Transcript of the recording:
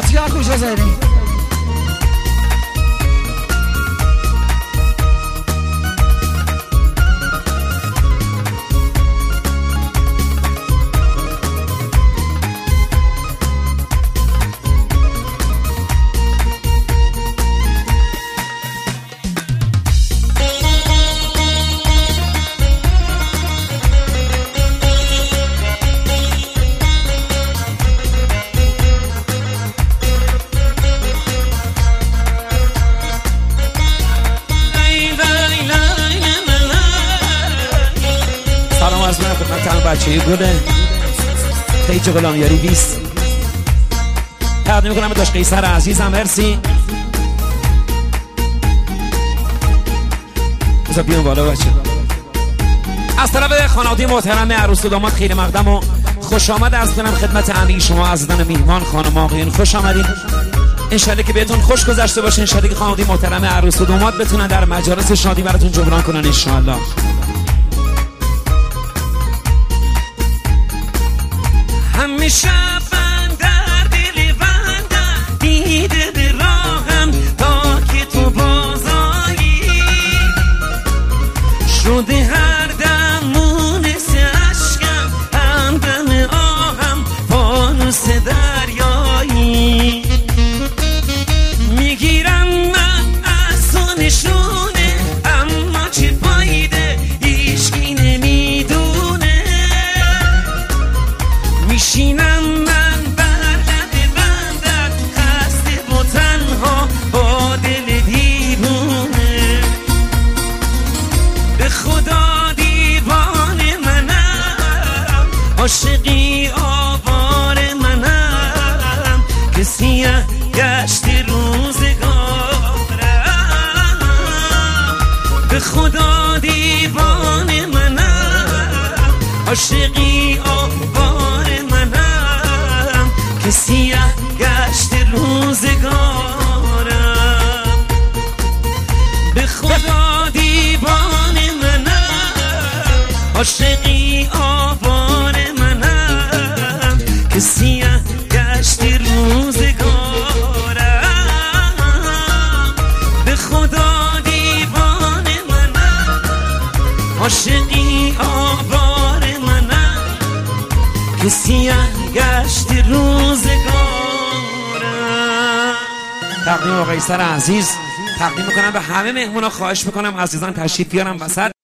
بسیار خوش گذاری. بچه گله پیج غلامیاری 20 تقدیم میکنم به داش قیصر عزیزم. مرسی. بذار بیان بالا بچه. از طرف خانواده محترم عروس و داماد خیلی مقدم و خوش آمد عرض کنم خدمت همه شما عزیزان میهمان خانم آقایون. خوش آمدین. انشالله که بهتون خوش گذشته باشه. انشالله که خانواده محترم عروس و داماد بتونن در مجالس شادی براتون جبران کنن انشالله. همیشه بندر دل بندر دیده به راهم تا که تو بازایی شده هر دم مونس عشقم همدم آهم فانوس دریایی میگیرم من از تو نشونه اما چه فایده هیچکی نمیدونه میشینم من بر لب بندر خسته و تنها با دل دیوونه به خدا دیوانه منم عاشقی آوار منم که سیه گشت روزگارم به خدا دیوانه منم عاشقی آوار که سیه گشت روزگارم به خدا دیوانه منم عاشقی آوار منم که سیه گشت روزگارم به خدا دیوانه منم عاشقی آوار منم که سیه گشت روزگارم. تقدیم آقای قیصر عزیز تقدیم میکنم به همه مهمونا. خواهش میکنم عزیزان تشریف بیارم وسط.